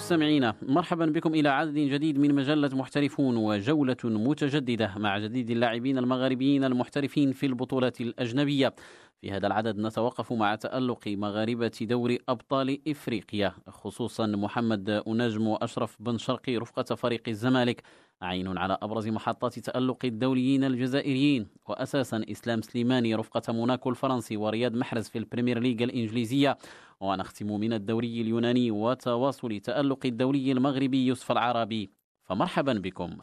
مستمعينا، مرحبا بكم إلى عدد جديد من مجلة محترفون وجولة متجددة مع جديد اللاعبين المغاربيين المحترفين في البطولات الأجنبية. في هذا العدد نتوقف مع تألق مغاربة دوري أبطال إفريقيا، خصوصا محمد أنجم وأشرف بن شرقي رفقة فريق الزمالك، عين على أبرز محطات تألق الدوليين الجزائريين، وأساسا إسلام سليماني رفقة موناكو الفرنسي ورياض محرز في البريمير ليج الإنجليزية. ونختم من الدوري اليوناني وتواصل تألق الدوري المغربي يوسف العربي، فمرحبا بكم.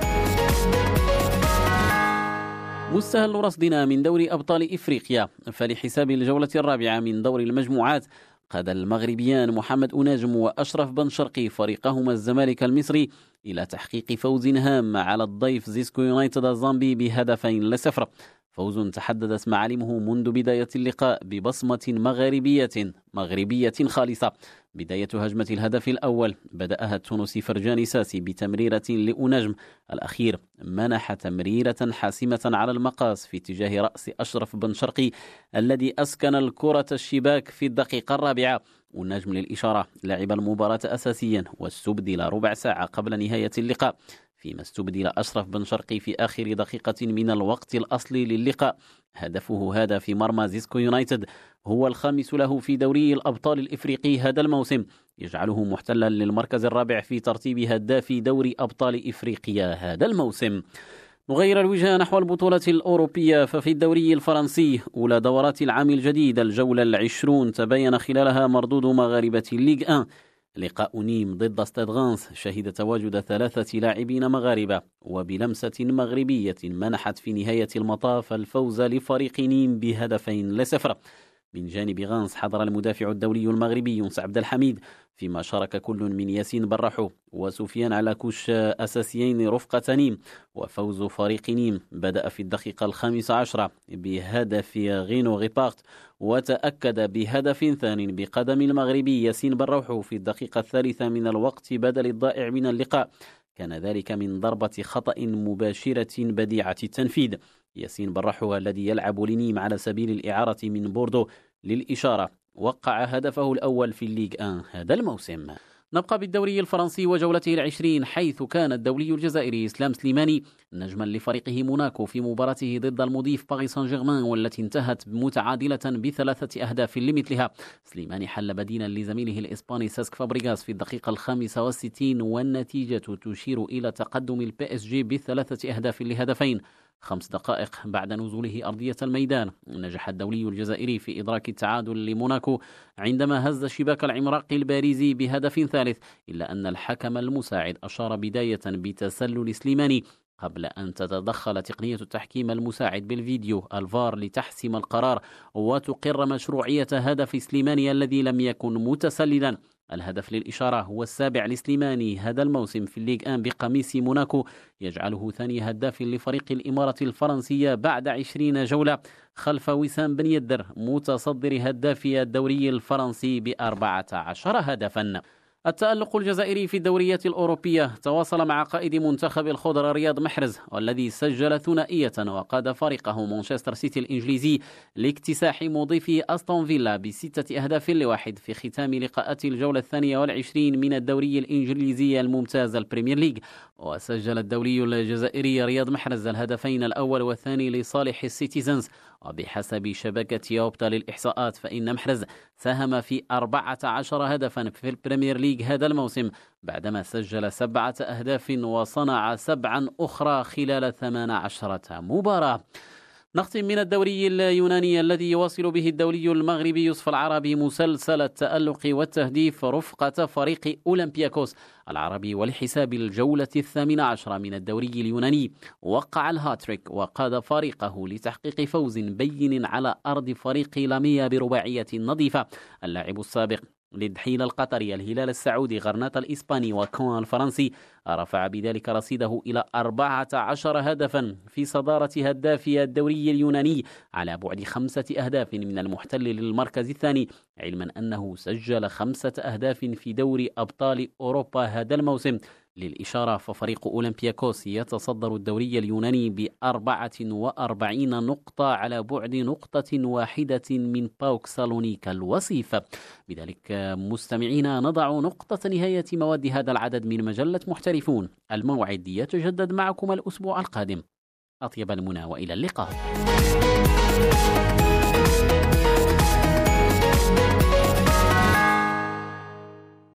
مستهل رصدنا من دوري أبطال إفريقيا، فلحساب الجولة الرابعة من دور المجموعات قاد المغربيان محمد أناجم وأشرف بن شرقي فريقهما الزمالك المصري إلى تحقيق فوز هام على الضيف زيسكو يونايتد الزامبي ب2-0، فوز تحددت معالمه منذ بداية اللقاء ببصمة مغربية خالصة. بداية هجمة الهدف الأول بدأها التونسي فرجاني ساسي بتمريرة لأنجم، الأخير منح تمريرة حاسمة على المقاس في اتجاه رأس أشرف بن شرقي الذي أسكن الكرة الشباك في الدقيقة الرابعة. والنجم للإشارة لعب المباراة أساسيا واستبدل ربع ساعة قبل نهاية اللقاء، فيما استبدل أشرف بن شرقي في آخر دقيقة من الوقت الأصلي للقاء. هدفه هذا في مرمى زيسكو يونايتد هو الخامس له في دوري الأبطال الإفريقي هذا الموسم، يجعله محتلا للمركز الرابع في ترتيب هداف دوري أبطال إفريقيا هذا الموسم. نغير الوجهة نحو البطولة الأوروبية، ففي الدوري الفرنسي أولى دورات العام الجديد الجولة 20 تبين خلالها مردود مغاربة الليغ 1. لقاء نيم ضد ستاد غانس شهد تواجد 3 لاعبين مغاربة، وبلمسة مغربية منحت في نهاية المطاف الفوز لفريق نيم ب2-0. من جانب غانس حضر المدافع الدولي المغربي يونس عبد الحميد، فيما شارك كل من ياسين برحو وسفيان علاكوش أساسيين رفقة نيم. وفوز فريق نيم بدأ في الدقيقة 15 بهدف غينو غيبارت، وتأكد بهدف ثاني بقدم المغربي ياسين برحو في الدقيقة 3 من الوقت بدل الضائع من اللقاء، كان ذلك من ضربة خطأ مباشرة بديعة التنفيذ. ياسين برحو الذي يلعب لنيم على سبيل الإعارة من بوردو للإشارة وقع هدفه الأول في الليغ 1 هذا الموسم. نبقى بالدوري الفرنسي وجولته 20، حيث كان الدولي الجزائري إسلام سليماني نجما لفريقه موناكو في مباراته ضد المضيف باريس سان جيرمان، والتي انتهت متعادلة ب3 أهداف لمثلها. سليماني حل بديلا لزميله الإسباني ساسك فابريغاس في الدقيقة 65، والنتيجة تشير إلى تقدم البي اس جي ب3 أهداف لهدفين. 5 دقائق بعد نزوله أرضية الميدان نجح الدولي الجزائري في إدراك التعادل لموناكو عندما هز شباك العملاق الباريزي بهدف ثالث، إلا أن الحكم المساعد أشار بداية بتسلل سليماني قبل أن تتدخل تقنية التحكيم المساعد بالفيديو الفار لتحسم القرار وتقر مشروعية هدف سليماني الذي لم يكن متسللا. الهدف للإشارة هو السابع لسليماني هذا الموسم في الليغ 1 بقميص موناكو، يجعله ثاني هداف لفريق الإمارة الفرنسية بعد 20 جولة، خلف وسام بن يدر متصدر هدافي الدوري الفرنسي ب14 هدفا. التألق الجزائري في الدوريات الأوروبية تواصل مع قائد منتخب الخضر رياض محرز، والذي سجل ثنائية وقاد فريقه مانشستر سيتي الإنجليزي لاكتساح مضيفه أستون فيلا ب6 أهداف لواحد في ختام لقاءات الجولة 22 من الدوري الإنجليزي الممتاز البريمير ليج. وسجل الدولي الجزائري رياض محرز الهدفين الأول والثاني لصالح السيتيزنز. وبحسب شبكة يوبتا للإحصاءات فإن محرز ساهم في 14 هدفا في البريمير ليج هذا الموسم، بعدما سجل 7 أهداف وصنع 7 أخرى خلال 18 مباراة. نختم من الدوري اليوناني الذي يواصل به الدولي المغربي يوسف العربي مسلسل التألق والتهديف رفقة فريق أولمبياكوس العربي، ولحساب الجولة 18 من الدوري اليوناني وقع الهاتريك وقاد فريقه لتحقيق فوز بين على أرض فريق لاميا برباعية نظيفة. اللاعب السابق للدحيل القطري، الهلال السعودي، غرناطة الإسباني، وكون الفرنسي رفع بذلك رصيده إلى 14 هدفا في صدارة هدافي الدوري اليوناني على بعد 5 أهداف من المحتل للمركز الثاني، علما أنه سجل 5 أهداف في دوري أبطال أوروبا هذا الموسم، للإشارة ففريق أولمبياكوس يتصدر الدوري اليوناني ب44 نقطة على بعد نقطة واحدة من باوك سالونيكا الوصيف. بذلك مستمعينا نضع نقطة نهاية مواد هذا العدد من مجلة محترفون. الموعد يتجدد معكم الأسبوع القادم. أطيب المنى وإلى اللقاء.